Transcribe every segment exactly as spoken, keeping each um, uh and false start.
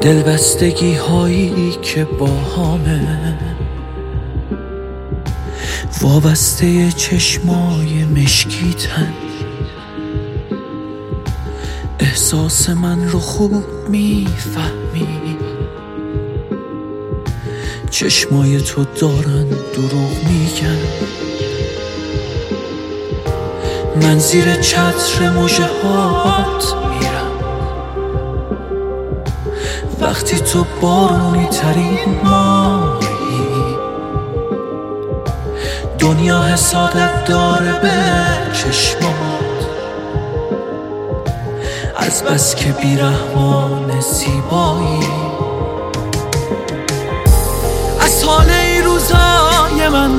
دلبستگی هایی که با همه وابسته چشمای مشکیتن، احساس من رو خوب میفهمی، چشمای تو دارن دروغ میگن. من زیر چتر مژه هات میرم وقتی تو بارونی ترین ماهی، دنیا حسادت داره به چشمات از بس که بیرحمان زیبایی. از حال این روزای من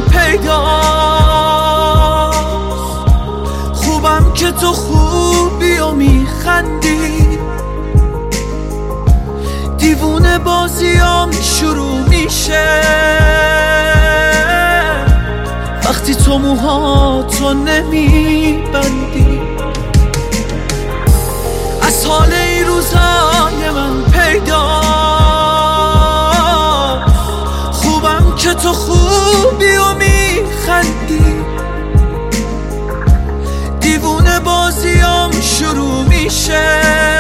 پیداست، خوبم که تو خوبی و میخندی، دیوونه بازیام شروع میشه وقتی تو موهاتو نمیبندی. از حال این روزای من پیداست، خوبم که تو خوبی و میخندی، دیوونه بازیام شروع میشه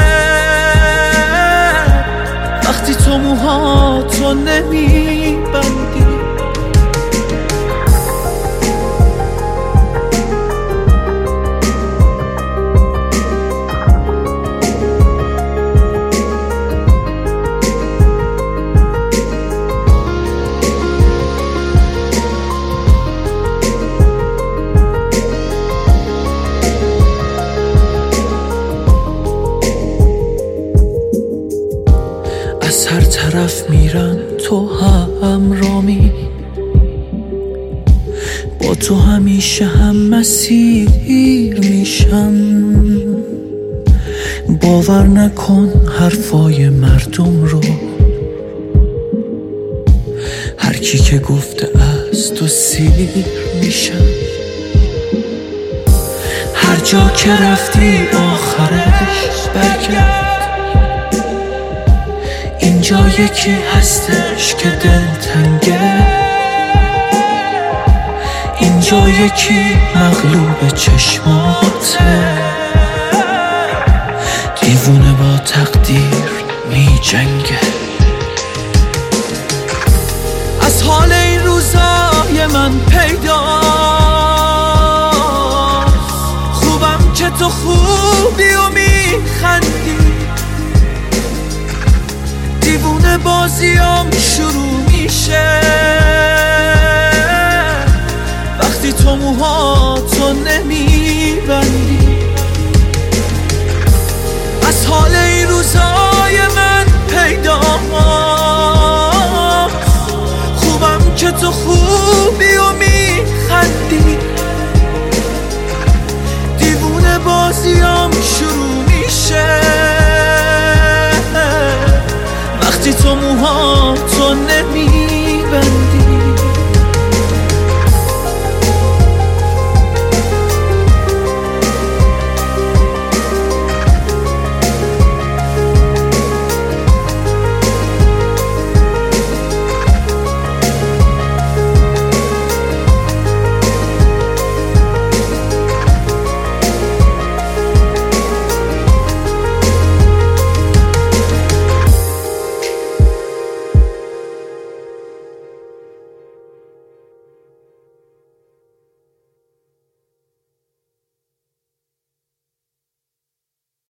وقتی تو موهاتو نمیبندی. از هر طرف میرن تو همرامی، با تو همیشه هم مسیر میشم. باور نکن حرفای مردم رو، هر کی که گفته از تو سیر میشم. هر جا که رفتی آخرش برگرد، اینجا یکی هستش که دلتنگه، اینجا یکی مغلوب چشماته، دیوونه با تقدیر می جنگه. از حال این روزای من پیداست، خوبم که تو خوبی و میخندی، دیوونه بازیام شروع میشه وقتی تو موهاتو نمیبندی. از حال این روزای من پیداست، خوبم که تو خوبی